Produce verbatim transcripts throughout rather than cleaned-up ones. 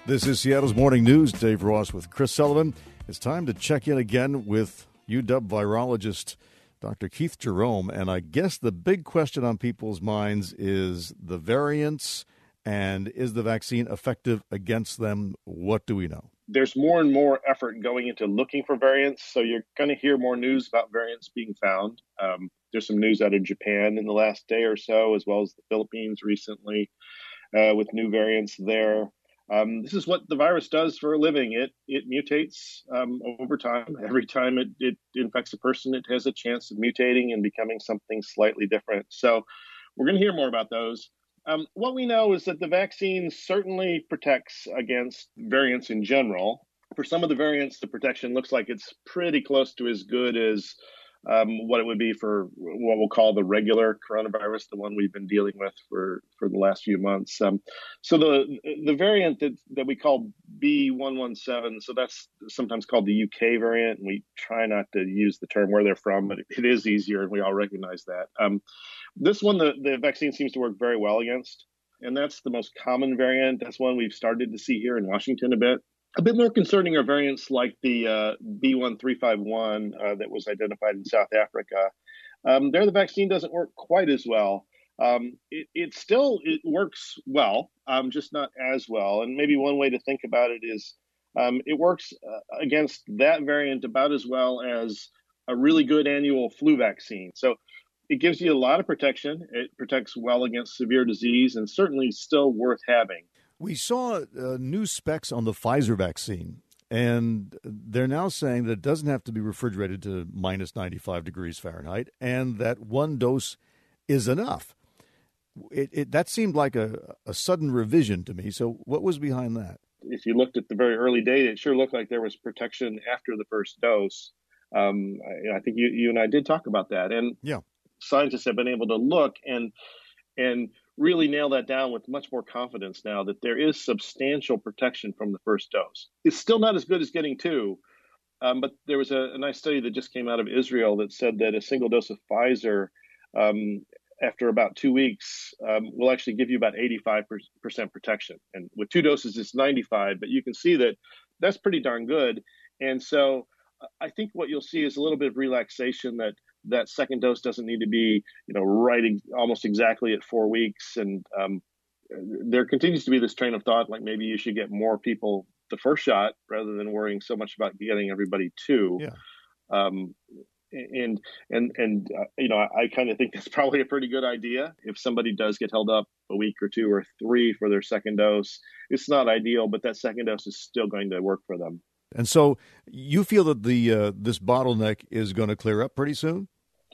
This is Seattle's Morning News. Dave Ross with Chris Sullivan. It's time to check in again with U W virologist Doctor Keith Jerome. And I guess the big question on people's minds is the variants, and is the vaccine effective against them? What do we know? There's more and more effort going into looking for variants. So you're going to hear more news about variants being found. Um, there's some news out of Japan in the last day or so, as well as the Philippines recently uh, with new variants there. Um, this is what the virus does for a living. It it mutates um, over time. Every time it, it infects a person, it has a chance of mutating and becoming something slightly different. So we're going to hear more about those. Um, what we know is that the vaccine certainly protects against variants in general. For some of the variants, the protection looks like it's pretty close to as good as um, what it would be for what we'll call the regular coronavirus, the one we've been dealing with for, for the last few months. Um, so the the variant that, that we call B one one seven, so that's sometimes called the U K variant, and we try not to use the term where they're from, but it, it is easier, and we all recognize that. Um, this one, the, the vaccine seems to work very well against, and that's the most common variant. That's one we've started to see here in Washington a bit. A bit more concerning are variants like the uh, B one three five one uh, that was identified in South Africa. Um, there, the vaccine doesn't work quite as well. Um, it, it still it works well, um, just not as well. And maybe one way to think about it is um, it works uh, against that variant about as well as a really good annual flu vaccine. So it gives you a lot of protection. It protects well against severe disease, and certainly still worth having. We saw uh, new specs on the Pfizer vaccine, and they're now saying that it doesn't have to be refrigerated to minus ninety-five degrees Fahrenheit, and that one dose is enough. It, it, that seemed like a, a sudden revision to me. So what was behind that? If you looked at the very early data, it sure looked like there was protection after the first dose. Um, I, I think you, you and I did talk about that. And yeah. Scientists have been able to look and and really nail that down with much more confidence now that there is substantial protection from the first dose. It's still not as good as getting two, um, but there was a, a nice study that just came out of Israel that said that a single dose of Pfizer um, after about two weeks um, will actually give you about eighty-five percent protection. And with two doses, it's ninety-five, but you can see that that's pretty darn good. And so I think what you'll see is a little bit of relaxation that that second dose doesn't need to be, you know, right ex- almost exactly at four weeks. And um, there continues to be this train of thought, like maybe you should get more people the first shot rather than worrying so much about getting everybody two. Yeah. Um, and, and, and uh, you know, I, I kind of think that's probably a pretty good idea. If somebody does get held up a week or two or three for their second dose, it's not ideal, but that second dose is still going to work for them. And so you feel that the uh, this bottleneck is going to clear up pretty soon?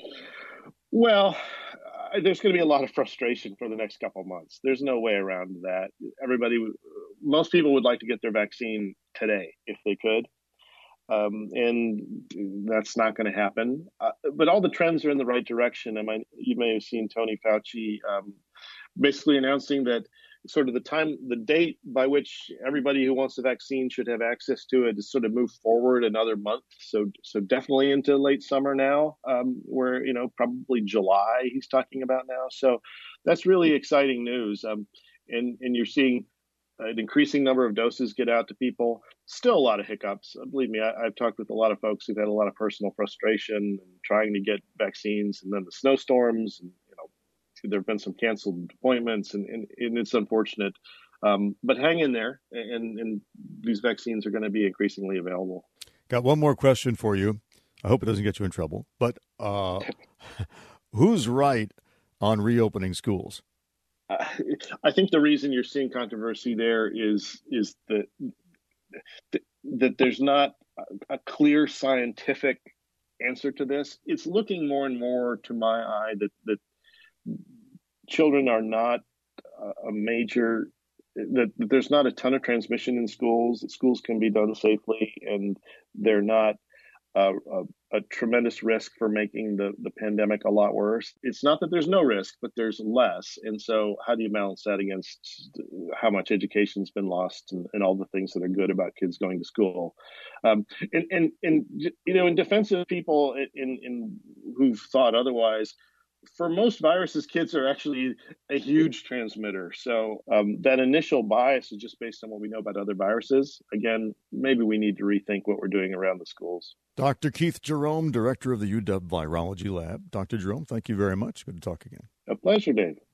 Well, uh, there's going to be a lot of frustration for the next couple of months. There's no way around that. Everybody, most people would like to get their vaccine today if they could. Um, and that's not going to happen. Uh, but all the trends are in the right direction. I mean, you may have seen Tony Fauci um, basically announcing that sort of the time, the date by which everybody who wants the vaccine should have access to it is sort of moved forward another month. So, so definitely into late summer now, um, where, you know, probably July he's talking about now. So that's really exciting news. Um, and, and you're seeing an increasing number of doses get out to people. Still a lot of hiccups. Believe me, I, I've talked with a lot of folks who've had a lot of personal frustration and trying to get vaccines, and then the snowstorms, and you know, there have been some canceled appointments, and, and, and it's unfortunate. Um, but hang in there, and, and these vaccines are going to be increasingly available. Got one more question for you. I hope it doesn't get you in trouble. But uh, who's right on reopening schools? Uh, I think the reason you're seeing controversy there is is that that there's not a clear scientific answer to this. It's looking more and more, to my eye, that that children are not a major, that, that there's not a ton of transmission in schools, that schools can be done safely, and they're not uh, a, a tremendous risk for making the, the pandemic a lot worse. It's not that there's no risk, but there's less. And so how do you balance that against how much education's been lost, and, and all the things that are good about kids going to school? Um, and, and, and, you know, in defense of people in, in who've thought otherwise, for most viruses, kids are actually a huge transmitter. So um, that initial bias is just based on what we know about other viruses. Again, maybe we need to rethink what we're doing around the schools. Doctor Keith Jerome, director of the U W Virology Lab. Doctor Jerome, thank you very much. Good to talk again. A pleasure, Dave.